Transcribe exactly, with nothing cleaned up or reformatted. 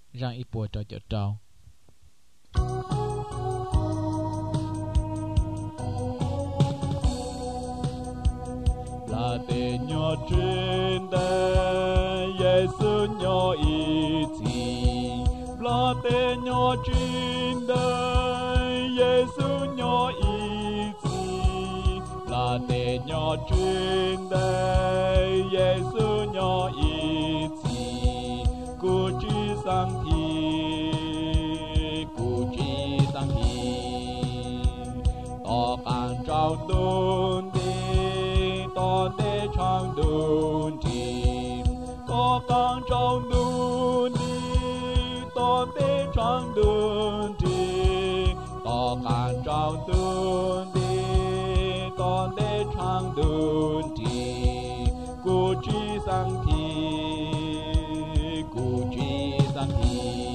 rằng ít bùa cho chợ trâu là tê nhỏ trên đây Giêsu nhỏ ít gì là tê nhỏ trên đây Giêsu nhỏ ít gì là tê nhỏ trên đây Giêsu nhỏ ít gì cô chỉ sang thi cô chỉ sang thi to càng trao tôn to để trong đồn tim to càng trong đồn tim to để trong đồn tim to càng trong đồn tim to để trong đồn tim cô chỉ sang thi cô chỉ sang thi